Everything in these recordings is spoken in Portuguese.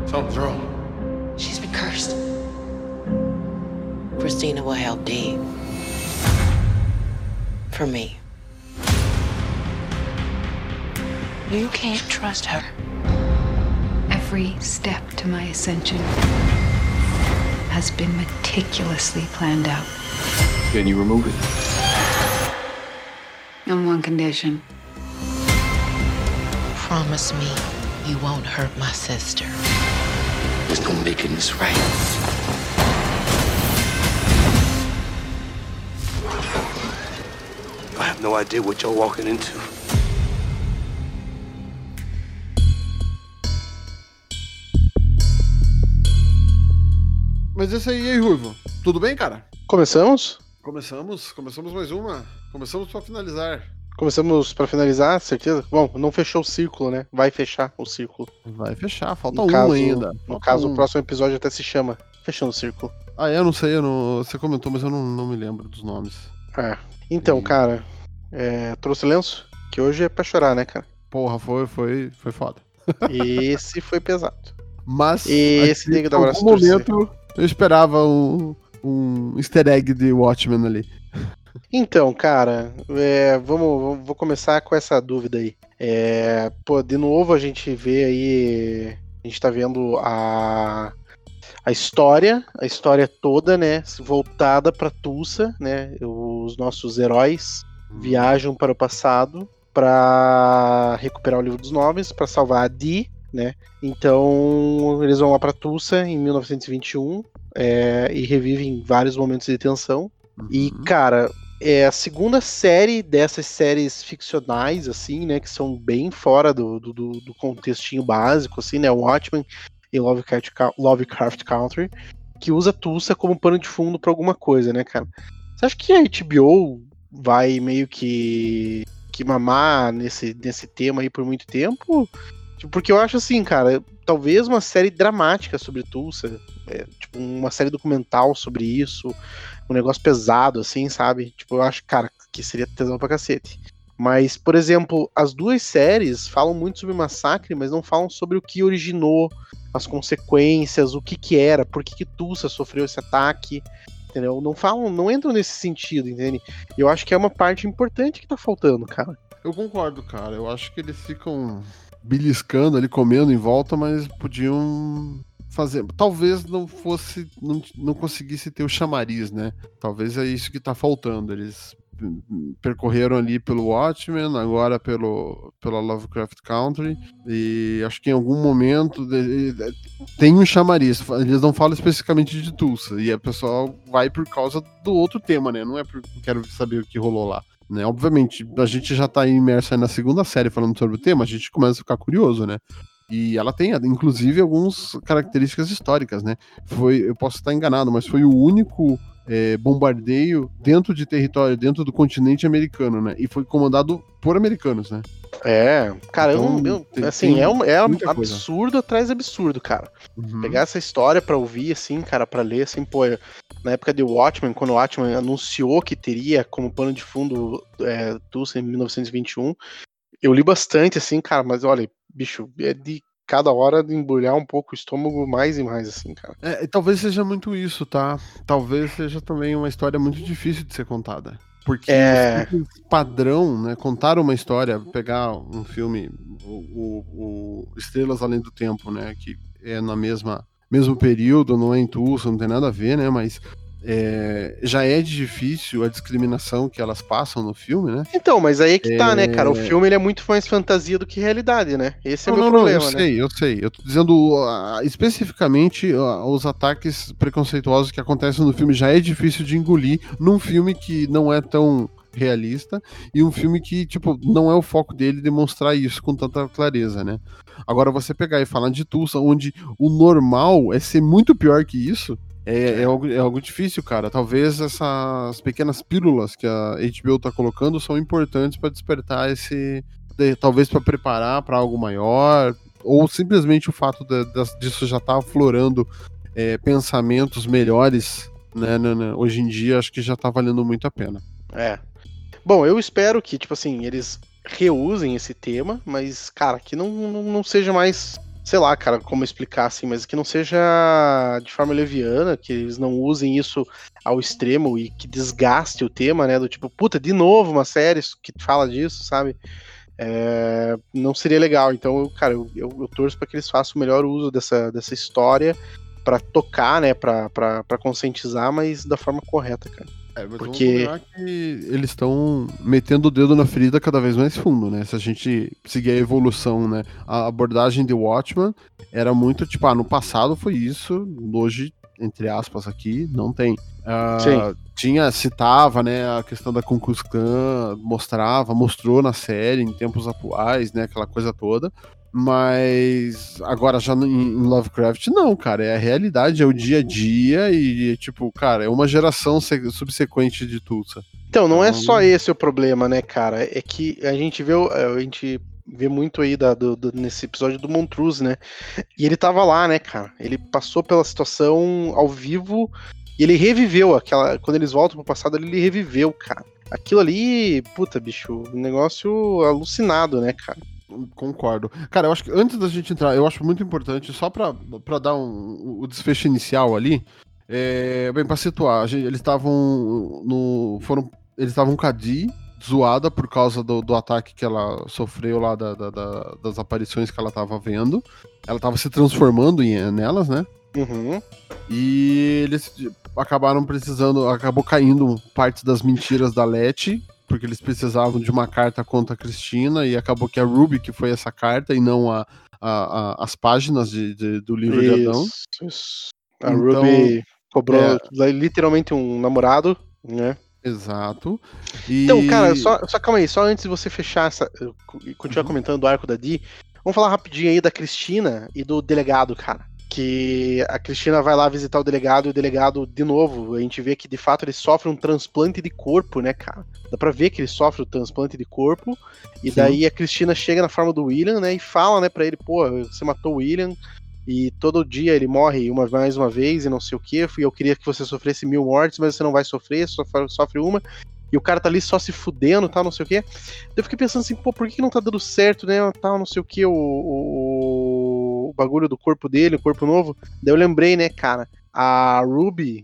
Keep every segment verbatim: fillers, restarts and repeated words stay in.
Something's wrong. She's been cursed. Christina will help Dave. For me. You can't trust her. Every step to my ascension has been meticulously planned out. Can you remove it? On one condition. Promise me you won't hurt my sister. There's no making this right. I have no idea what you're walking into. Mas esse aí, e aí, Ruivo? Tudo bem, cara? Começamos? Começamos, começamos mais uma. Começamos pra finalizar. Começamos pra finalizar, certeza? Bom, não fechou o círculo, né? Vai fechar o círculo. Vai fechar, falta No um caso- ainda. No Falta caso, um. o próximo episódio até se chama Fechando o Círculo. Ah, eu não sei, eu não... você comentou, mas eu não, não me lembro dos nomes. É. Então, E- cara, é, trouxe lenço? Que hoje é pra chorar, né, cara? Porra, foi, foi, foi foda. Esse foi pesado. Mas Esse aqui, tem que em dar o braço algum a torcer. momento eu esperava um, um easter egg de Watchmen ali. Então, cara, é, vamos, vamos- vou começar com essa dúvida aí. É, pô, de novo a gente vê aí, a gente tá vendo a, a história, a história toda, né, voltada pra Tulsa, né, os nossos heróis viajam para o passado pra recuperar o Livro dos Nomes, pra salvar a Dee, né, então eles vão lá pra Tulsa em mil novecentos e vinte e um é, e revivem vários momentos de tensão. E, Uhum. cara, é a segunda série dessas séries ficcionais, assim, né? Que são bem fora do, do, do- do contextinho básico, assim, né? Watchmen e Lovecraft, Cou- Lovecraft Country, que usa Tulsa como pano de fundo pra alguma coisa, né, cara? Você acha que a H B O vai meio que, que mamar nesse, nesse tema aí por muito tempo? Tipo, porque eu acho assim, cara, talvez uma série dramática sobre Tulsa, é, tipo, uma série documental sobre isso, um negócio pesado, assim, sabe? Tipo, eu acho, cara, que seria tesão pra cacete. Mas, por exemplo, as duas séries falam muito sobre o massacre, mas não falam sobre o que originou, as consequências, o que que era, por que que Tulsa sofreu esse ataque, entendeu? Não falam, não entram nesse sentido, entende? E eu acho que é uma parte importante que tá faltando, cara. Eu concordo, cara. Eu acho que eles ficam beliscando ali, comendo em volta, mas podiam fazer. Talvez não fosse, não, não conseguisse ter o chamariz, né? Talvez é isso que tá faltando. Eles hum, percorreram ali pelo Watchmen, agora pelo pela Lovecraft Country, e acho que em algum momento de- de- tem um chamariz. Eles não falam especificamente de Tulsa, e a pessoa vai por causa do outro tema, né? Não é porque quero saber o que rolou lá. Né? Obviamente, a gente já tá imerso aí na segunda série falando sobre o tema, a gente começa a ficar curioso, né? E ela tem, inclusive, algumas características históricas, né? Foi, eu posso estar enganado, mas foi o único é, bombardeio dentro de território, dentro do continente americano, né? E foi comandado por americanos, né? É, cara, eu Então, não. eu- tem- assim, tem é, um, é um muita coisa. absurdo atrás de absurdo, cara. Uhum. Pegar essa história pra ouvir, assim, cara, pra ler, assim, pô, eu- na época de Watchmen, quando o Watchmen anunciou que teria como pano de fundo é, Tulsa em mil novecentos e vinte e um, eu li bastante, assim, cara, mas olha, bicho, é de cada hora de embrulhar um pouco o estômago mais e mais, assim, cara. É, e talvez seja muito isso, tá? Talvez seja também uma história muito difícil de ser contada. Porque É. os filmes padrão, né? Contar uma história, pegar um filme, o, o- o Estrelas Além do Tempo, né? Que é na mesma mesmo período, não é em Tulsa, não tem nada a ver, né? Mas é, já é difícil a discriminação que elas passam no filme, né? Então, mas aí é que tá, É. né, cara? O filme ele é muito mais fantasia do que realidade, né? Esse é o Não, meu não, não, problema, eu né? sei, eu sei. Eu tô dizendo ah, especificamente ah, os ataques preconceituosos que acontecem no filme já é difícil de engolir num filme que não é tão realista e um filme que, tipo, não é o foco dele demonstrar isso com tanta clareza, né? Agora, você pegar e falar de Tulsa, onde o normal é ser muito pior que isso, é, é algo, é algo difícil, cara. Talvez essas pequenas pílulas que a H B O tá colocando são importantes para despertar esse... de- talvez para preparar para algo maior, ou simplesmente o fato de- das- disso já estar aflorando é, pensamentos melhores, né, né, né, hoje em dia, acho que já tá valendo muito a pena. É. Bom, eu espero que, tipo assim, eles reusem esse tema, mas, cara, que não, não, não seja mais sei lá, cara, como explicar assim, mas que não seja de forma leviana, que eles não usem isso ao extremo e que desgaste o tema, né? Do tipo, puta, de novo uma série que fala disso, sabe? É, não seria legal. Então, eu, cara, eu, eu, eu torço para que eles façam o melhor uso dessa, dessa história para tocar, né? Pra, pra, pra conscientizar, mas da forma correta, cara. É, mas Porque vamos que eles estão metendo o dedo na ferida cada vez mais fundo, né? Se a gente seguir a evolução, né? A abordagem de Watchmen era muito tipo, ah, no passado foi isso, hoje, entre aspas aqui, não tem. Uh, Sim. Tinha, citava, né, a questão da Ku Klux Klan, mostrava, mostrou na série, em tempos atuais, né, aquela coisa toda. Mas agora já em Lovecraft não, cara, é a realidade, é o dia a dia e tipo, cara, é uma geração subsequente de Tulsa. Então, não é só esse o problema, né, cara, é que a gente vê, a gente vê muito aí da, do, do, nesse episódio do Montrose, né, e ele tava lá, né, cara, ele passou pela situação ao vivo e ele reviveu aquela, quando eles voltam pro passado, ele reviveu, cara. Aquilo ali, puta, bicho, um negócio alucinado, né, cara. Concordo. Cara, eu acho que antes da gente entrar, eu acho muito importante, só pra, pra dar um, o desfecho inicial ali, é, bem, pra situar, a gente, eles estavam no. Foram. Eles estavam com a Dee zoada por causa do, do ataque que ela sofreu lá, da, da, da, das aparições que ela tava vendo. Ela tava se transformando em, nelas, né? Uhum. E eles acabaram precisando, acabou caindo parte das mentiras da Letty, porque eles precisavam de uma carta contra a Cristina, e acabou que a Ruby que foi essa carta, e não a, a, a, as páginas de, de, do livro isso, de Adão. Isso. A então, Ruby cobrou é... literalmente um namorado, né? Exato. E... Então, cara, só, só calma aí, só antes de você fechar essa, e continuar uhum. comentando do arco da Dee, vamos falar rapidinho aí da Cristina e do delegado, cara. Que a Cristina vai lá visitar o delegado e o delegado, de novo, a gente vê que de fato ele sofre um transplante de corpo, né, cara? Dá pra ver que ele sofre o transplante de corpo. E Sim. daí a Cristina chega na forma do William, né, e fala, né, pra ele, pô, você matou o William e todo dia ele morre uma, mais uma vez e não sei o que. Eu queria que você sofresse mil mortes, mas você não vai sofrer, só sofre uma. E o cara tá ali só se fudendo, tal, não sei o que. Eu fiquei pensando assim, pô, por que não tá dando certo, né, tal, não sei o que, o, o, o bagulho do corpo dele, o corpo novo. Daí eu lembrei, né, cara, a Ruby,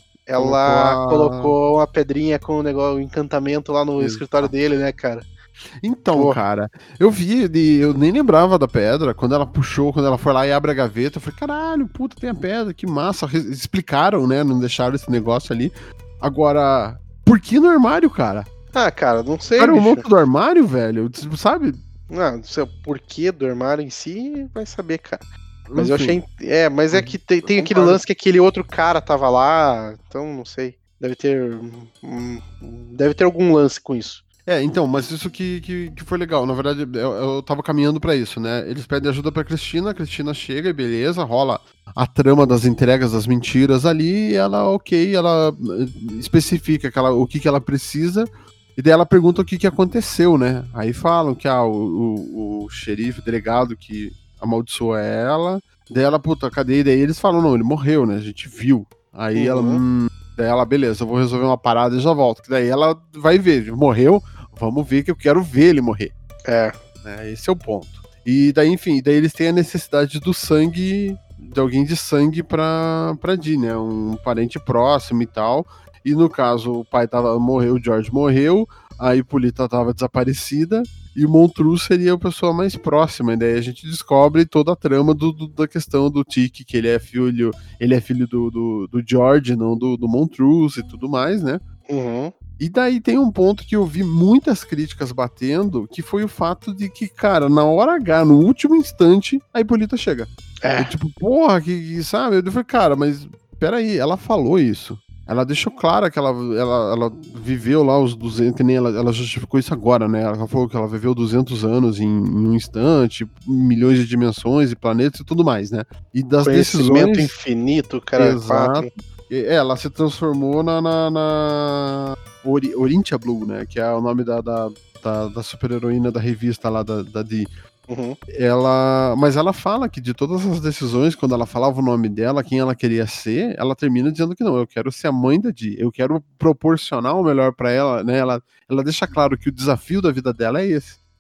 ela colocou, a... colocou uma pedrinha com o negócio, o encantamento lá no Exato. escritório dele, né, cara. Então, Pô. cara, eu vi, eu nem lembrava da pedra, quando ela puxou, quando ela foi lá e abre a gaveta, eu falei, caralho, puta, tem a pedra, que massa. Explicaram, né, não deixaram esse negócio ali. Agora... Por que no armário, cara? Ah, cara, não sei. Cara, o monstro do armário, velho, sabe? Não, não sei o porquê do armário em si, vai saber, cara. Mas Enfim. eu achei. É, mas é que tem, tem aquele lance que aquele outro cara tava lá, então não sei. Deve ter. Hum, deve ter algum lance com isso. É, então, mas isso que, que, que foi legal. Na verdade, eu, eu tava caminhando pra isso, né? Eles pedem ajuda pra Cristina, a Cristina chega e beleza, rola a trama das entregas das mentiras ali, e ela, ok, ela especifica que ela, o que, que ela precisa, e daí ela pergunta o que, que aconteceu, né? Aí falam que ah, o, o, o xerife, o delegado que amaldiçoou ela, daí ela, puta, cadê? E daí eles falam, não, ele morreu, né? A gente viu. Aí uhum. ela, hum, daí ela, beleza, eu vou resolver uma parada e já volto. Que daí ela vai ver, morreu, vamos ver que eu quero ver ele morrer. É. é. Esse é o ponto. E daí, enfim, daí eles têm a necessidade do sangue, de alguém de sangue pra, pra Dee, né? Um parente próximo e tal. E no caso, o pai tava, morreu, o George morreu, a Hippolyta tava desaparecida, e o Montrose seria a pessoa mais próxima. E daí a gente descobre toda a trama do, do, da questão do Tic, que ele é filho, ele é filho do, do, do George, não do, do Montrose e tudo mais, né? Uhum. E daí tem um ponto que eu vi muitas críticas batendo, que foi o fato de que, cara, na hora H, no último instante, a Hippolyta chega. É. E, tipo, porra, que, que sabe? Eu falei, cara, mas peraí, ela falou isso. Ela deixou claro que ela, ela, ela viveu lá os duzentos, que nem ela, ela justificou isso agora, né? Ela falou que ela viveu duzentos anos em, em um instante, milhões de dimensões e planetas e tudo mais, né? E das Conhecimento decisões... infinito, cara. Exato. É, ela se transformou na, na, na... Ori, Orintia Blue, né? Que é o nome da, da, da, da super-heroína da revista lá da, da Dee. Uhum. Ela, mas ela fala que de todas as decisões, quando ela falava o nome dela, quem ela queria ser, ela termina dizendo que não, eu quero ser a mãe da Dee, eu quero proporcionar o melhor pra ela, né? Ela, ela deixa claro que o desafio da vida dela é esse.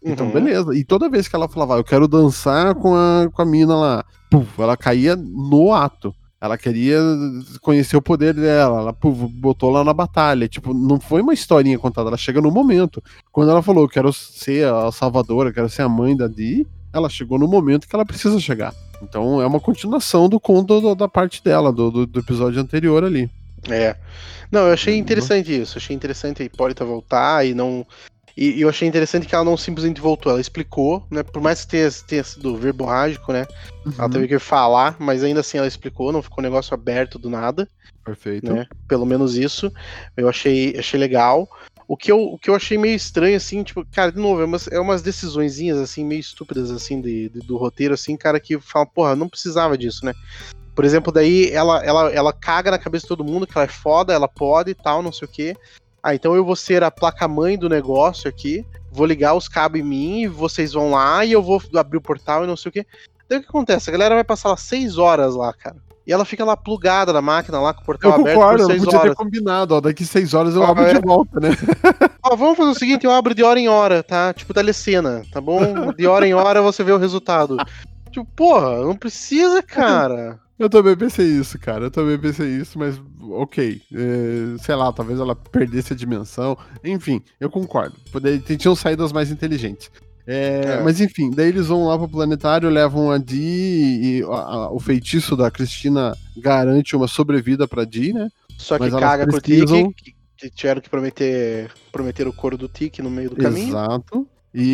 Então, Uhum. beleza. E toda vez que ela falava, eu quero dançar com a, com a mina lá, puf, ela caía no ato. Ela queria conhecer o poder dela, ela puf, botou lá na batalha. Tipo, não foi uma historinha contada, ela chega no momento. Quando ela falou, eu quero ser a salvadora, eu quero ser a mãe da Dee, ela chegou no momento que ela precisa chegar. Então é uma continuação do conto do, da parte dela, do, do, do episódio anterior ali. É. Não, eu achei interessante isso. Achei interessante a Hipólita voltar e não. E, e eu achei interessante que ela não simplesmente voltou, ela explicou, né? Por mais que tenha, tenha sido verborrágico, né? Uhum. Ela teve que falar, mas ainda assim ela explicou, não ficou um negócio aberto do nada. Perfeito. Né? Pelo menos isso. Eu achei, achei legal. O que, eu, o que eu achei meio estranho, assim, tipo, cara, de novo, é umas, é umas decisõezinhas, assim, meio estúpidas, assim, de, de- do roteiro, assim, cara, que fala, porra, não precisava disso, né? Por exemplo, daí ela, ela, ela caga na cabeça de todo mundo que ela é foda, ela pode e tal, não sei o quê. Ah, então eu vou ser a placa-mãe do negócio aqui, vou ligar os cabos em mim, e vocês vão lá e eu vou abrir o portal e não sei o quê. Daí o que acontece? A galera vai passar lá seis horas lá, cara. E ela fica lá plugada na máquina, lá com o portal Eu aberto concordo, por eu não seis podia horas. ter combinado, ó, daqui seis horas eu Ah, abro é? de volta, né? Ó, vamos fazer o seguinte, eu abro de hora em hora, tá? Tipo telecena, tá bom? De hora em hora você vê o resultado. Tipo, porra, não precisa, cara. Eu também pensei isso, cara. Eu também pensei isso, mas ok. É, sei lá, talvez ela perdesse a dimensão. Enfim, eu concordo. Poder, tinham saídas mais inteligentes. É, É. Mas enfim, daí eles vão lá pro planetário, levam a Dee e a- a- o feitiço da Cristina garante uma sobrevida pra Dee, né? Só que Mas elas caga com o precisam- Tiki, que, que tiveram que prometer, prometer o couro do Tiki no meio do caminho. Exato.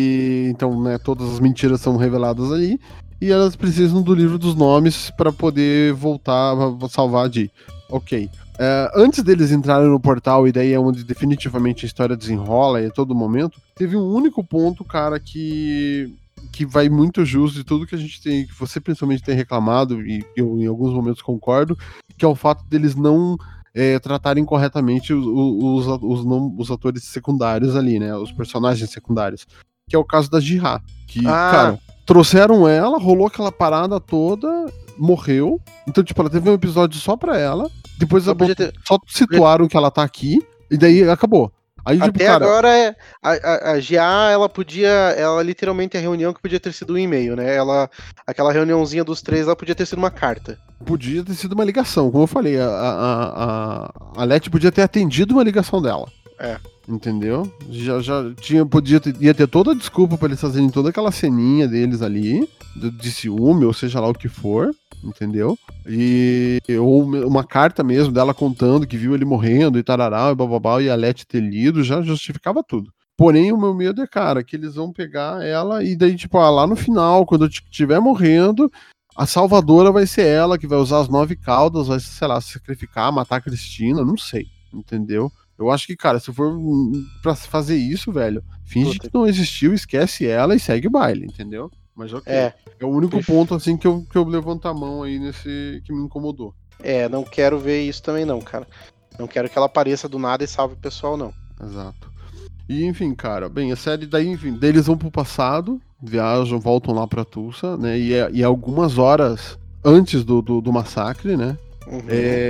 E então, né, todas as mentiras são reveladas ali. E elas precisam do livro dos nomes para poder voltar a salvar a Dee. Ok. É, antes deles entrarem no portal, e daí é onde definitivamente a história desenrola e a todo momento, teve um único ponto, cara, que que vai muito justo de tudo que a gente tem, que você principalmente tem reclamado, e eu em alguns momentos concordo, que é o fato deles não é, tratarem corretamente os, os, os, não- os atores secundários ali, né? Os personagens secundários. Que é o caso da Jihá. Que, Ah. cara, trouxeram ela, rolou aquela parada toda, morreu. Então, tipo, ela teve um episódio só pra ela. Depois Só ela podia botou- ter- só situaram que ela tá aqui. E daí acabou. Aí, tipo, Até cara. agora, é- a, a, a G A, ela podia, ela literalmente, a reunião que podia ter sido um e-mail, né? Ela, aquela reuniãozinha dos três, ela podia ter sido uma carta. Podia ter sido uma ligação, como eu falei, a, a, a, a Leti podia ter atendido uma ligação dela. É. Entendeu? Já, já tinha, podia ter, ia ter toda a desculpa pra eles fazerem toda aquela ceninha deles ali, de, de ciúme, ou seja lá o que for, entendeu? E ou uma carta mesmo dela contando que viu ele morrendo e tarará, e bababá, e a Leti ter lido, já justificava tudo. Porém, o meu medo é, cara, que eles vão pegar ela e daí, tipo, ah, lá no final, quando eu estiver morrendo, a salvadora vai ser ela, que vai usar as nove caudas, vai, sei lá, se sacrificar, matar a Cristina, não sei, entendeu? Eu acho que, cara, se for hum, pra fazer isso, velho, finge Puta. que não existiu, esquece ela e segue o baile, entendeu? Mas ok. É. É o único Pref- ponto, assim, que eu, que eu levanto a mão aí nesse que me incomodou. É, não quero ver isso também não, cara. Não quero que ela apareça do nada e salve o pessoal, não. Exato. E, enfim, cara, bem, a série daí, enfim, daí eles vão pro passado, viajam, voltam lá pra Tulsa, né, e, é- e é algumas horas antes do, do, do massacre, né, Uhum.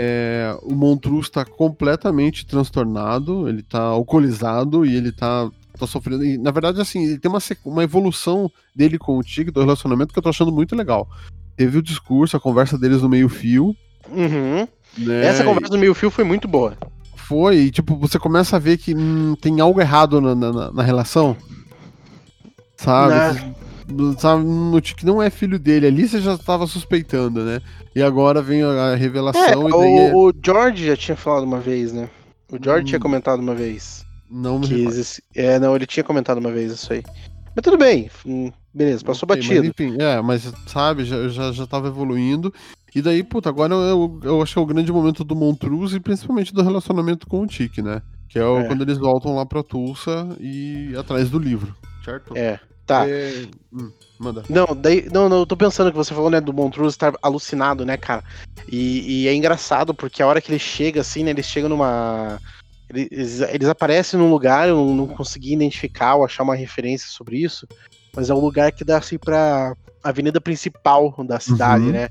é, o Montrose tá completamente transtornado, ele tá alcoolizado e ele tá, tá sofrendo, e, na verdade, assim, ele tem uma, sequ- uma evolução dele com o Tig, do relacionamento, que eu tô achando muito legal. Teve o discurso, a conversa deles no meio fio, Uhum. né, Essa conversa do meio fio foi muito boa. foi, e tipo, você começa a ver que hum, tem algo errado na, na, na relação. Sabe? Né? Você- sabe? No que não é filho dele ali, você já estava suspeitando, né? E agora vem a a É, revelação e daí é- o, o George já tinha falado uma vez, né? O George Hum. tinha comentado uma vez. não me Que recordo. existe... É, não, ele tinha comentado uma vez isso aí. Mas tudo bem, hum, beleza, passou Ok, mas batido. enfim, é, mas sabe, já, já, já tava evoluindo. E daí, puta, agora eu, eu acho que é o grande momento do Montrose e principalmente do relacionamento com o Tic, né? Que é, o, É. quando eles voltam lá pra Tulsa e atrás do livro, certo? É, tá. É, hum, manda. Não, daí, não, não, eu tô pensando que você falou, né, do Montrose estar alucinado, né, cara? E, e é engraçado porque a hora que ele chega, assim, né, eles chegam numa... Eles, eles aparecem num lugar, eu não, não consegui identificar ou achar uma referência sobre isso, mas é um lugar que dá, assim, pra avenida principal da cidade, Uhum. né?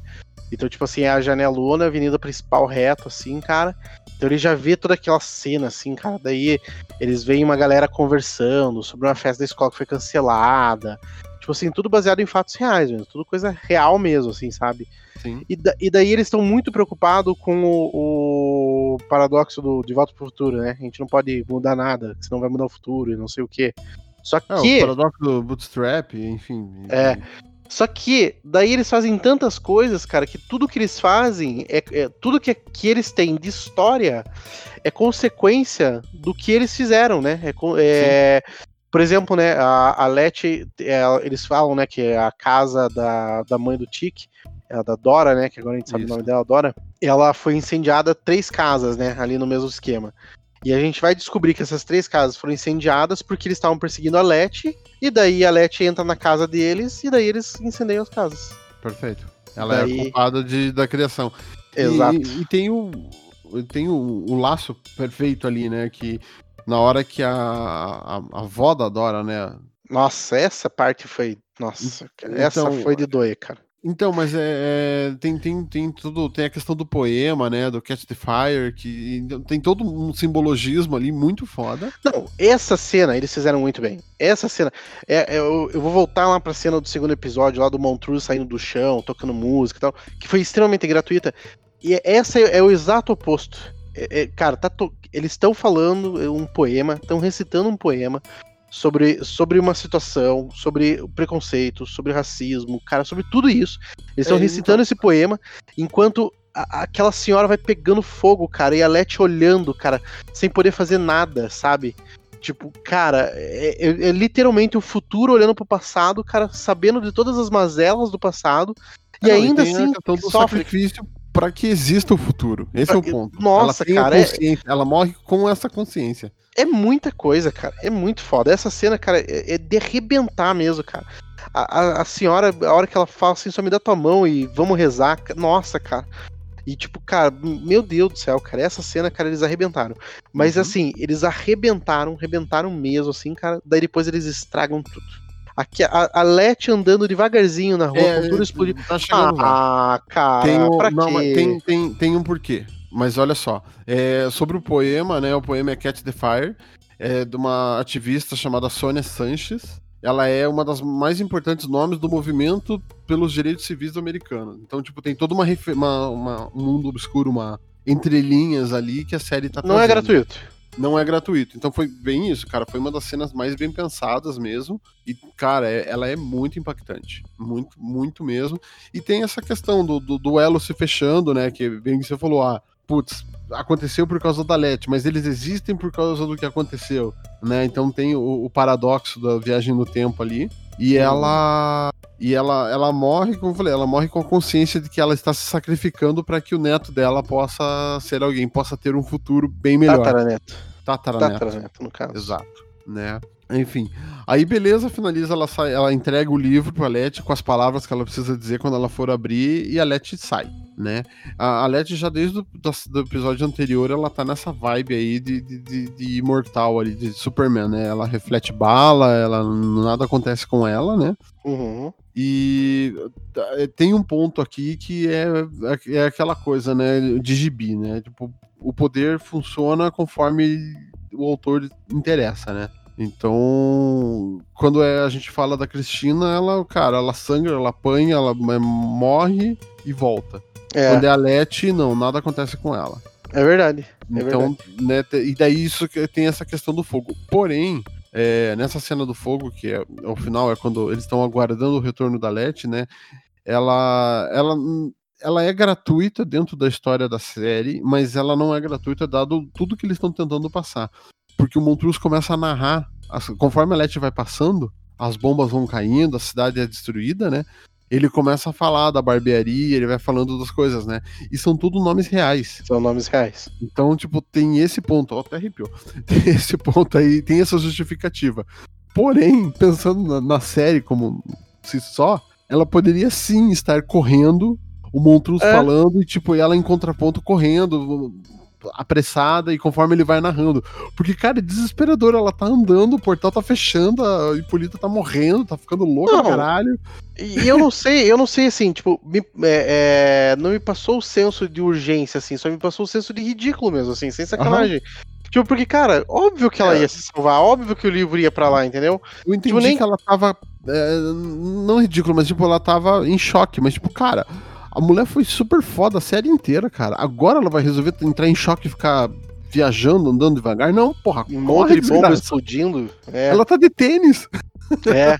Então, tipo assim, é a janelona, a avenida principal reto, assim, cara. Então ele já vê toda aquela cena, assim, cara. Daí eles veem uma galera conversando sobre uma festa da escola que foi cancelada. Tipo assim, tudo baseado em fatos reais mesmo. Tudo coisa real mesmo, assim, sabe? Sim. E, da, e daí eles estão muito preocupados com o, o paradoxo do De Volta pro Futuro, né? A gente não pode mudar nada, senão vai mudar o futuro e não sei o quê. Só que... É, o paradoxo do Bootstrap, enfim. É... Só que daí eles fazem tantas coisas, cara, que tudo que eles fazem, é, é tudo que, que eles têm de história é consequência do que eles fizeram, né? É, é, por exemplo, né, a, a Letty, é, eles falam, né, que é a casa da, da mãe do Tic, é da Dora, né, que agora a gente sabe Isso. o nome dela, Dora, ela foi incendiada três casas, né, ali no mesmo esquema. E a gente vai descobrir que essas três casas foram incendiadas porque eles estavam perseguindo a Letty, e daí a Letty entra na casa deles, e daí eles incendeiam as casas. Perfeito. Ela daí... é a culpada de, da criação. Exato. E, e tem, o, tem o, o laço perfeito ali, né, que na hora que a, a, a avó da Dora, né... Nossa, essa parte foi... Nossa, então, essa foi de doer, cara. Então, mas é, é, tem, tem, tem tudo, tem a questão do poema, né, do Catch the Fire, que tem todo um simbologismo ali muito foda. Não, essa cena eles fizeram muito bem. Essa cena, é, é, eu, eu vou voltar lá pra cena do segundo episódio, lá do Montrose saindo do chão, tocando música e tal, que foi extremamente gratuita. E essa é, é o exato oposto. É, é, cara, tá to... eles estão falando um poema, estão recitando um poema, Sobre, sobre uma situação, sobre o preconceito, sobre racismo, cara, sobre tudo isso. Eles estão é, recitando então... esse poema, enquanto a, aquela senhora vai pegando fogo, cara, e a Letty olhando, cara, sem poder fazer nada, sabe? Tipo, cara, é, é, é literalmente o futuro olhando pro passado, cara, sabendo de todas as mazelas do passado, e Não, ainda e assim a questão do sofre. Sacrifício para que exista o futuro. Esse pra... é o ponto. Nossa, ela cara, é... ela morre com essa consciência. É muita coisa, cara. É muito foda. Essa cena, cara, é, é de arrebentar mesmo, cara. A, a, a senhora, a hora que ela fala assim, só me dá tua mão e vamos rezar. Nossa, cara. E tipo, cara, meu Deus do céu, cara. Essa cena, cara, eles arrebentaram. Mas uhum. assim, eles arrebentaram, arrebentaram mesmo, assim, cara. Daí depois eles estragam tudo. Aqui, a, a Letty andando devagarzinho na rua, é, com tudo explodindo. Tá chegando ah, lá. cara, tem o, pra não, quê? Tem, tem, tem um porquê. Mas olha só. É, sobre o poema, né? O poema é Catch the Fire. É de uma ativista chamada Sônia Sanches. Ela é uma das mais importantes nomes do movimento pelos direitos civis americanos. Então, tipo, tem toda uma, uma, uma um mundo obscuro, uma entrelinhas ali que a série tá trazendo. Não é gratuito. Não é gratuito. Então foi bem isso, cara. Foi uma das cenas mais bem pensadas mesmo. E, cara, é, ela é muito impactante. Muito, muito mesmo. E tem essa questão do, do duelo se fechando, né? Que bem que você falou, ah, putz, aconteceu por causa da Letty, mas eles existem por causa do que aconteceu, né? Então tem o, o paradoxo da viagem no tempo ali. E uhum. ela e ela, ela morre, como eu falei, ela morre com a consciência de que ela está se sacrificando para que o neto dela possa ser alguém, possa ter um futuro bem melhor. Tataraneto. Tataraneto. Tataraneto, no caso. Exato, né? Enfim, aí beleza, finaliza, ela sai, ela entrega o livro pra Letty com as palavras que ela precisa dizer quando ela for abrir e a Letty sai, né? A, a Letty já desde o do, do episódio anterior, ela tá nessa vibe aí de, de, de, de imortal ali, de Superman, né? Ela reflete bala, ela, nada acontece com ela, né? Uhum. E tem um ponto aqui que é, é aquela coisa, né, de gibi, né? Tipo, o poder funciona conforme o autor interessa, né? Então, quando é, a gente fala da Cristina, ela, cara, ela sangra, ela apanha, ela morre e volta. É. Quando é a Letty, não, nada acontece com ela. É verdade. É então, verdade. Né, e daí isso que tem essa questão do fogo. Porém, é, nessa cena do fogo, que é, ao final é quando eles estão aguardando o retorno da Letty, né? Ela, ela, ela é gratuita dentro da história da série, mas ela não é gratuita dado tudo que eles estão tentando passar. Porque o Montrose começa a narrar, conforme a Letty vai passando, as bombas vão caindo, a cidade é destruída, né? Ele começa a falar da barbearia, ele vai falando das coisas, né? E são tudo nomes reais. São nomes reais. Então, tipo, tem esse ponto, ó, até arrepiou. Tem esse ponto aí, tem essa justificativa. Porém, pensando na, na série como se só, ela poderia sim estar correndo, o Montrose é. falando, e tipo, ela em contraponto correndo, apressada e conforme ele vai narrando. Porque, cara, é desesperador. Ela tá andando, o portal tá fechando, a Hipólita tá morrendo, tá ficando louca Não. pra caralho. E eu não sei, eu não sei, assim, tipo, me- é, é, não me passou o senso de urgência, assim, só me passou o senso de ridículo mesmo, assim, sem sacanagem. Tipo, porque, cara, óbvio que ela É. ia se salvar, óbvio que o livro ia pra lá, entendeu? Eu entendi Tipo, nem- que ela tava. é, não ridículo, mas tipo, ela tava em choque. Mas, tipo, cara, a mulher foi super foda a série inteira, cara. Agora ela vai resolver entrar em choque e ficar viajando, andando devagar. Não, porra, Um corre, monte de bomba desgraça. explodindo. É, Ela tá de tênis. é.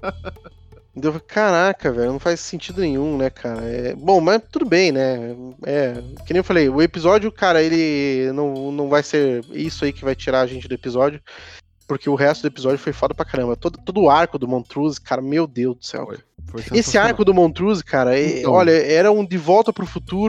Então, eu falei, caraca, velho, não faz sentido nenhum, né, cara? É, bom, mas tudo bem, né? É, que nem eu falei, o episódio, cara, ele não, não vai ser isso aí que vai tirar a gente do episódio, porque o resto do episódio foi foda pra caramba. Todo, todo o arco do Montrose, cara, meu Deus do céu. Foi, foi Esse sensacional. arco do Montrose, cara, é- Então. olha, era um de volta pro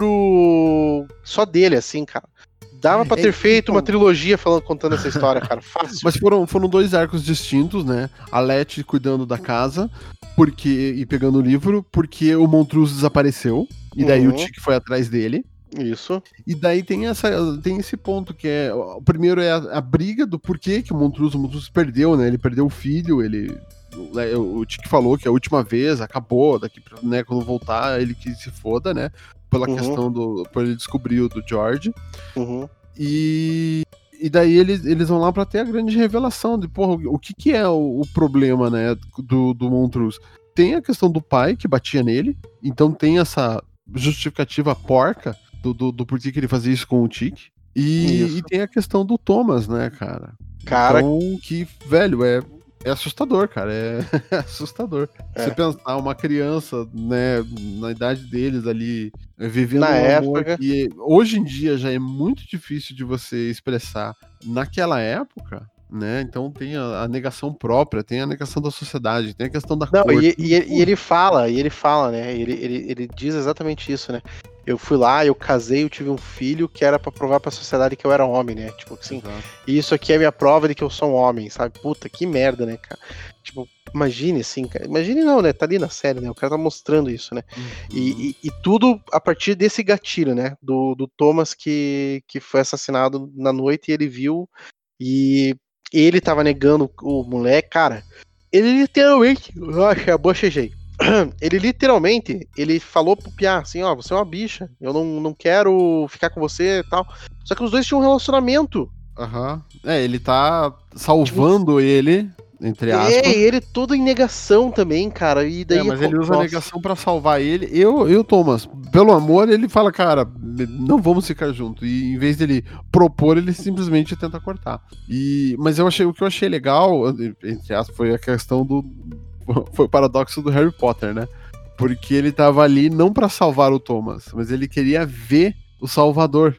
futuro só dele, assim, cara. Dava pra ter É, feito então. uma trilogia falando, contando essa história, cara, fácil. Mas foram, foram dois arcos distintos, né? A Letty cuidando da casa porque, e pegando o livro, porque o Montrose desapareceu. E daí Uhum. o Tic foi atrás dele. Isso. E daí tem, essa, tem esse ponto que é. O primeiro é a, a briga do porquê que o Montrose, o Montrose perdeu, né? Ele perdeu o filho, ele. O, o Tic falou que a última vez acabou, daqui pra, né, quando voltar, ele que se foda, né? Pela Uhum. questão do. Por ele descobrir o do George. Uhum. E, e daí eles, eles vão lá pra ter a grande revelação de, porra, o que que é o, o problema, né, do, do Montrose. Tem a questão do pai que batia nele, então tem essa justificativa porca do, do, do porquê que ele fazia isso com o Tic. E, Isso. e tem a questão do Thomas, né, cara? Cara, Então, que, velho, é, é assustador, cara. É, é assustador. É. Você pensar uma criança, né, na idade deles ali, é, vivendo Na um amor época. que hoje em dia já é muito difícil de você expressar naquela época, né? Então tem a, a negação própria, tem a negação da sociedade, tem a questão da Não, cor. e, tem e ele, tudo. e ele fala, e ele fala, né? Ele, ele, ele diz exatamente isso, né? Eu fui lá, eu casei, eu tive um filho que era pra provar pra sociedade que eu era homem, né? Tipo assim, Exato. e isso aqui é minha prova de que eu sou um homem, sabe? Puta, que merda, né, cara? Tipo, imagine assim, cara. Imagine não, né? Tá ali na série, né? O cara tá mostrando isso, né? Uhum. E, e, e tudo a partir desse gatilho, né? Do, do Thomas que, que foi assassinado na noite e ele viu e ele tava negando o moleque, cara. Ele literalmente, nossa, bochejei. Ele literalmente, ele falou pro Piá assim, ó, você é uma bicha, eu não, não quero ficar com você e tal. Só que os dois tinham um relacionamento. Aham. É, ele tá salvando ele, entre aspas. É, e ele todo em negação também, cara. E daí É, mas ele usa a nossa. negação pra salvar ele. Eu, eu, Thomas, pelo amor, ele fala, cara, não vamos ficar juntos. E em vez dele propor, ele simplesmente tenta cortar. E, mas eu achei, o que eu achei legal, entre aspas, foi a questão do. Foi o paradoxo do Harry Potter, né? Porque ele tava ali não pra salvar o Thomas, mas ele queria ver o Salvador.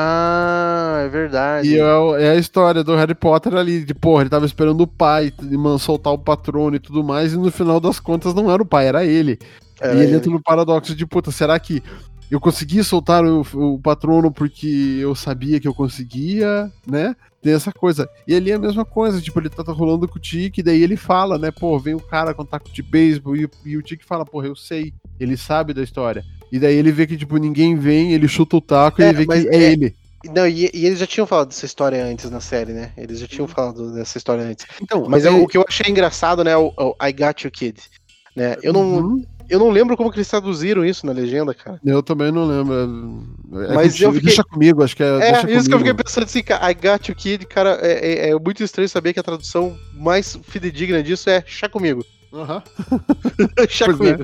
Ah, é verdade. E é, é a história do Harry Potter ali, de porra, ele tava esperando o pai man, soltar o patrono e tudo mais, e no final das contas não era o pai, era ele. Era e ele ele. entra no paradoxo de, puta, será que eu consegui soltar o, o patrono porque eu sabia que eu conseguia, né? Tem essa coisa. E ali é a mesma coisa, tipo, ele tá, tá rolando com o Tic, daí ele fala, né, pô, vem o cara com taco de beisebol, e, e o Tic fala, porra, eu sei, ele sabe da história. E daí ele vê que, tipo, ninguém vem, ele chuta o taco e É, ele vê mas que é, é- ele. Não, e, e eles já tinham falado dessa história antes na série, né? Eles já tinham falado dessa história antes. Então, Mas é, eu- o que eu achei engraçado, né, o, o I Got You Kid. Né? Eu, não, Uhum. eu não lembro como que eles traduziram isso na legenda, cara. Eu também não lembro. É Mas contigo, eu fiquei- Deixa comigo, acho que é. É, deixa isso que eu fiquei comigo. pensando assim, cara, I Got You Kid, cara, é, é- é muito estranho saber que a tradução mais fidedigna disso é chá comigo. Aham. Chá Pois comigo.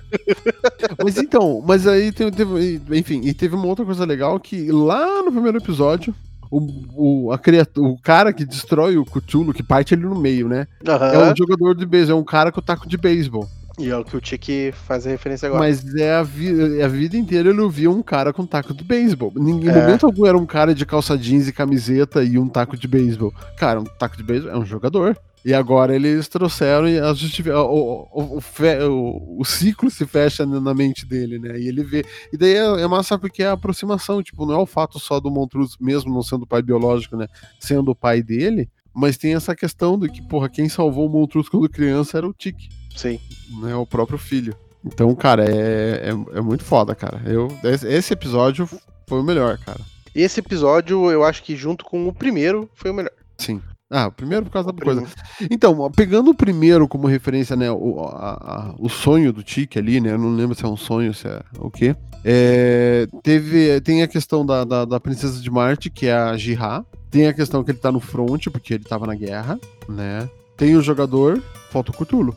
Mas então, mas aí teve, teve- enfim, e teve uma outra coisa legal que lá no primeiro episódio, o, o, a criatura, o cara que destrói o Cthulhu, que parte ali no meio, né? É Aham. um jogador de beisebol, é um cara com taco de beisebol. E é o que o Tiki faz a referência agora. Mas é a, vi a vida inteira ele ouvia um cara com taco de beisebol. Em É. momento algum era um cara de calça jeans e camiseta e um taco de beisebol. Cara, um taco de beisebol é um jogador. E agora eles trouxeram e a justifi- o, o, o, fe- o- o ciclo se fecha na mente dele, né? E ele vê. E daí é, é massa porque é a aproximação, tipo, não é o fato só do Montrose, mesmo não sendo o pai biológico, né? Sendo o pai dele, mas tem essa questão de que, porra, quem salvou o Montrose quando criança era o Tic, Sim. né? O próprio filho. Então, cara, é, é, é muito foda, cara. Eu, esse esse episódio foi o melhor, cara. E esse episódio, eu acho que junto com o primeiro, foi o melhor. Sim. Ah, o primeiro por causa O da coisa. primeiro. Então, pegando o primeiro como referência, né, o, a- a- o sonho do Tiki ali, né, eu não lembro se é um sonho, se é o quê. É, teve, tem a questão da, da, da Princesa de Marte, que é a Jihá. Tem a questão que ele tá no front, porque ele tava na guerra, né. Tem o jogador, falta o Cthulhu.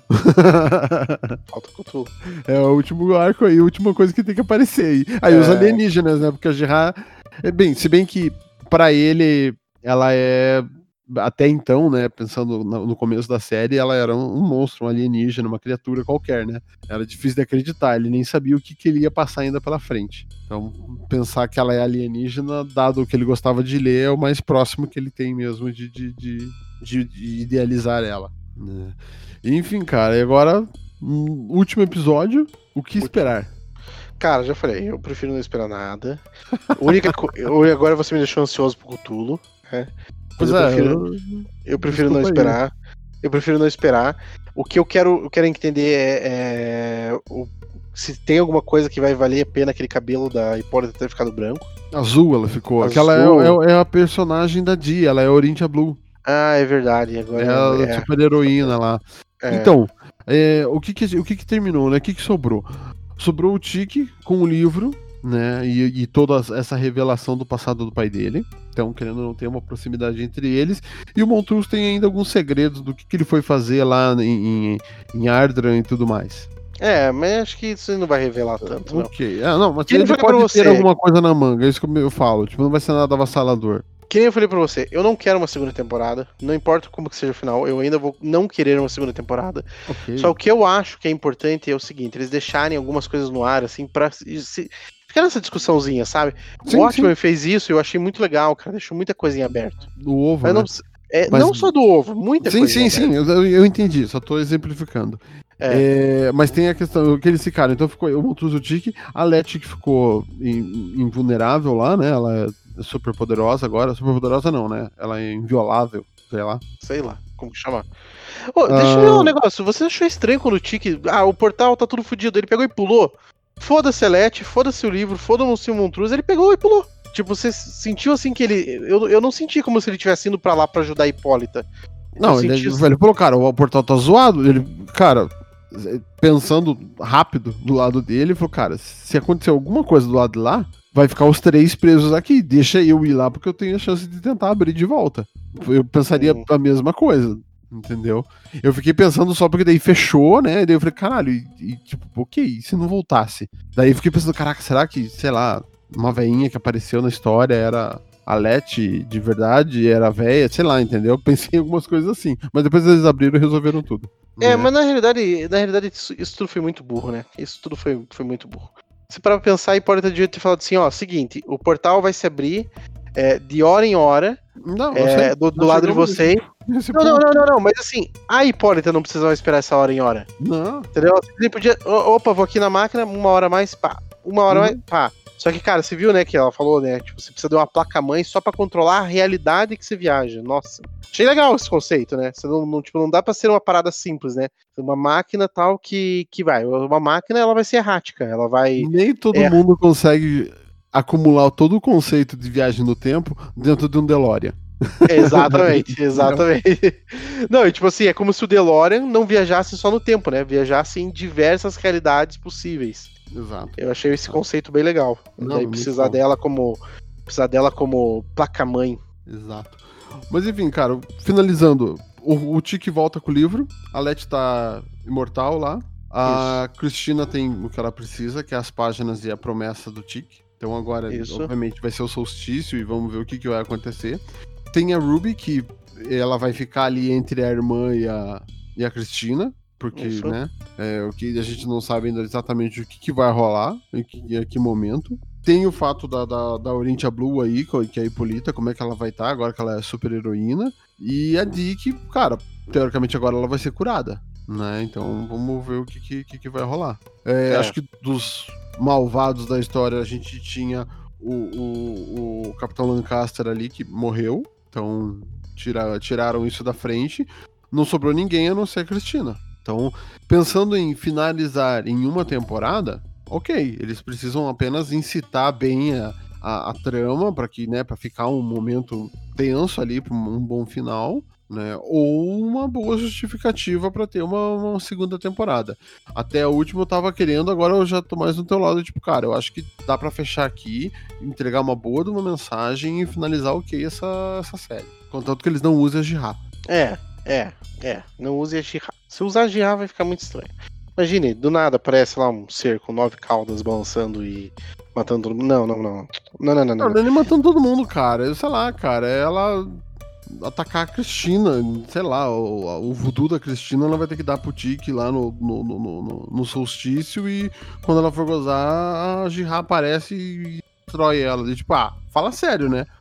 Falta Cthulhu. É o último arco aí, a última coisa que tem que aparecer aí. Aí É. os alienígenas, né, porque a Jihá... É bem, se bem que pra ele, ela é... Até então, né, pensando no no começo da série, ela era um, um monstro, um alienígena, uma criatura qualquer, né? Era difícil de acreditar, ele nem sabia o que, que ele ia passar ainda pela frente. Então, pensar que ela é alienígena, dado o que ele gostava de ler, é o mais próximo que ele tem mesmo de, de, de, de- de idealizar ela, né? Enfim, cara, e agora, um último episódio, o que esperar? Cara, já falei, eu prefiro não esperar nada. A única co... eu- Agora você me deixou ansioso pro Cthulhu, né? Mas Pois eu é, prefiro, eu- eu prefiro não desculpa aí. esperar. Eu prefiro não esperar. O que eu quero, eu quero entender é, é o- se tem alguma coisa que vai valer a pena aquele cabelo da Hipólita ter ficado branco. Azul ela ficou. Azul. Aquela é, é- é a personagem da Dia, ela é a Orintia Blue. Ah, é verdade. Agora É a é, super heroína lá. é. Então, é, o, que que, o que que terminou, né? O que que sobrou? Sobrou o Tiki com o livro, né? E, e toda essa revelação do passado do pai dele. Então, querendo ou não, ter uma proximidade entre eles. E o Montrose tem ainda alguns segredos do que, que ele foi fazer lá em, em, em Ardran e tudo mais. É, mas acho que isso não vai revelar tanto, não. Ok. Ah, não, mas Que nem ele eu falei pode pra ter você. alguma coisa na manga, é isso que eu eu falo. Tipo, não vai ser nada avassalador. Que nem eu falei pra você, eu não quero uma segunda temporada. Não importa como que seja o final, eu ainda vou não querer uma segunda temporada. Ok. Só o que eu acho que é importante é o seguinte, eles deixarem algumas coisas no ar, assim, pra se, se- ficar nessa discussãozinha, sabe? Sim, o Watchmen fez isso e eu achei muito legal, cara. Deixou muita coisa em aberto. Do ovo, Mas né? não, é, Mas- não só do ovo, muita Sim, coisa. sim, em sim, aberto. eu, eu entendi, só tô exemplificando. É, mas tem a questão que eles ficaram, então ficou o Montrose e o Tiki, a Letty que ficou in- invulnerável lá, né? Ela é super poderosa agora, super poderosa não, né? Ela é inviolável, sei lá. Sei lá, como que chama. Ô, deixa eu ver um negócio. Você achou estranho quando o Tiki. Ah, o portal tá tudo fodido. Ele pegou e pulou. Foda-se a Letty, foda-se o livro, foda-se o Montrose. Ele pegou e pulou. Tipo, você sentiu assim que ele. Eu, eu não senti como se ele tivesse indo pra lá pra ajudar a Hipólita. Não, Eu ele, senti assim. ele falou, cara, o portal tá zoado. Ele, cara, pensando rápido do lado dele, ele falou, cara, se acontecer alguma coisa do lado de lá, vai ficar os três presos aqui. Deixa eu ir lá porque eu tenho a chance de tentar abrir de volta. Eu pensaria Hum. a mesma coisa, entendeu? Eu fiquei pensando só porque daí fechou, né? E daí eu falei, caralho, e, e, tipo, ok, e se não voltasse? Daí eu fiquei pensando, caraca, será que, sei lá, uma veinha que apareceu na história era a Letty de verdade, era a véia, sei lá, entendeu? Eu pensei em algumas coisas assim. Mas depois eles abriram e resolveram tudo. É, né? mas na realidade, na realidade isso, isso tudo foi muito burro, né? Isso tudo foi, foi muito burro. Se parar pra pensar, a Hipólita devia ter falado assim, ó, seguinte, o portal vai se abrir é, de hora em hora, Não, eu é, sei, do, do nós lado de chegamos vocês. nesse Não, não, ponto. não, não, não, mas assim, a Hipólita não precisava esperar essa hora em hora. Não. Entendeu? Ele podia. o- Opa, vou aqui na máquina, uma hora mais, pá. Uma hora Uhum. mais, pá. Só que, cara, você viu, né, que ela falou, né? Tipo, você precisa de uma placa-mãe só pra controlar a realidade que você viaja. Nossa. Achei legal esse conceito, né? Você não, não, tipo, não dá pra ser uma parada simples, né? Uma máquina tal que, que vai. Uma máquina, ela vai ser errática. Ela vai. Nem todo É. mundo consegue acumular todo o conceito de viagem no tempo dentro de um DeLorean. Exatamente, exatamente. Não, e tipo assim, é como se o DeLorean não viajasse só no tempo, né? Viajasse em diversas realidades possíveis. Exato. Eu achei esse conceito bem legal. Não, Daí é muito precisar bom. dela como. Precisar dela como placa-mãe. Exato. Mas enfim, cara, finalizando, o, o Tiki volta com o livro, a Letty tá imortal lá, a Cristina tem o que ela precisa, que é as páginas e a promessa do Tiki. Então agora, Isso. obviamente, vai ser o solstício e vamos ver o que, que vai acontecer. Tem a Ruby, que ela vai ficar ali entre a irmã e a, e a Cristina, porque, Isso. né, é, o que a gente não sabe ainda exatamente o que, que vai rolar, em que, em que momento. Tem o fato da, da, da Orintia Blue aí, que é a Hipólita, como é que ela vai estar agora que ela é super heroína. E a Dick, cara, teoricamente agora ela vai ser curada, né? Então vamos ver o que, que, que, que vai rolar. É, É. Acho que dos malvados da história a gente tinha o, o, o Capitão Lancaster ali que morreu, então tira, tiraram isso da frente. Não sobrou ninguém a não ser a Cristina. Então, pensando em finalizar em uma temporada, ok, eles precisam apenas incitar bem a, a, a trama para que, né, para ficar um momento tenso ali para um bom final, né? Ou uma boa justificativa para ter uma, uma segunda temporada. Até a última eu tava querendo, agora eu já tô mais no teu lado, tipo, cara, eu acho que dá para fechar aqui, entregar uma boa de uma mensagem e finalizar ok essa, essa série. Contanto que eles não usem a Jihá. É, é, é. Não use a Jihá. Se usar a Jihá vai ficar muito estranho. Imagine, do nada aparece lá um ser com nove caudas balançando e matando todo mundo. Não, não, não. Não, não, não. Não, não. não é nem matando todo mundo, cara. Eu, sei lá, cara, é ela atacar a Cristina, sei lá, o, o voodoo da Cristina ela vai ter que dar pro Tique lá no, no, no, no, no solstício e quando ela for gozar, a Jihá aparece e destrói ela. E, tipo, ah, fala sério, né?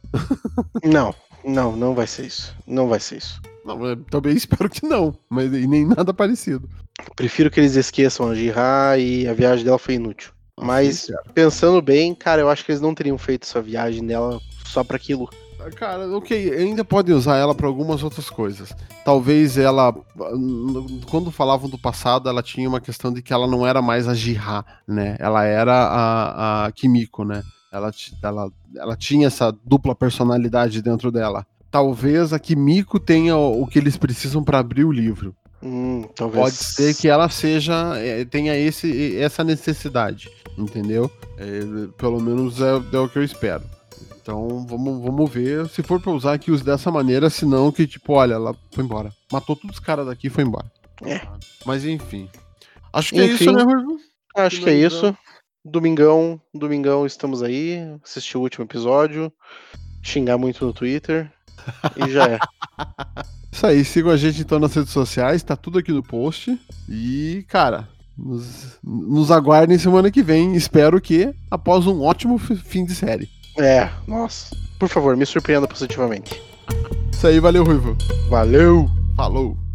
Não, não, não vai ser isso. Não vai ser isso. Não, eu também espero que não, mas e nem nada parecido. Prefiro que eles esqueçam a Jihá e a viagem dela foi inútil. Assim, Mas, cara. pensando bem, cara, eu acho que eles não teriam feito essa viagem dela só pra aquilo. Cara, ok, ainda podem usar ela pra algumas outras coisas. Talvez ela, quando falavam do passado, ela tinha uma questão de que ela não era mais a Jihá, né? Ela era a, a Kimiko, né? Ela, ela, ela tinha essa dupla personalidade dentro dela. Talvez a Kimiko tenha o que eles precisam pra abrir o livro. Hum, talvez. Pode ser que ela seja, tenha esse, essa necessidade, entendeu? É, pelo menos é, é o que eu espero. Então vamos, vamos ver. Se for pra usar, que use dessa maneira, senão que tipo, olha, ela foi embora. Matou todos os caras daqui e foi embora. É. Mas enfim. Acho que Enfim, é isso, né, Ruivo? Acho que é isso. Domingão, domingão estamos aí. Assistir o último episódio. Xingar muito no Twitter. E já é. Isso aí, sigam a gente então nas redes sociais, tá tudo aqui no post. E, cara, nos, nos aguardem semana que vem. Espero que após um ótimo fim de série. É, nossa. Por favor, me surpreenda positivamente. Isso aí, valeu, Ruivo. Valeu! Falou!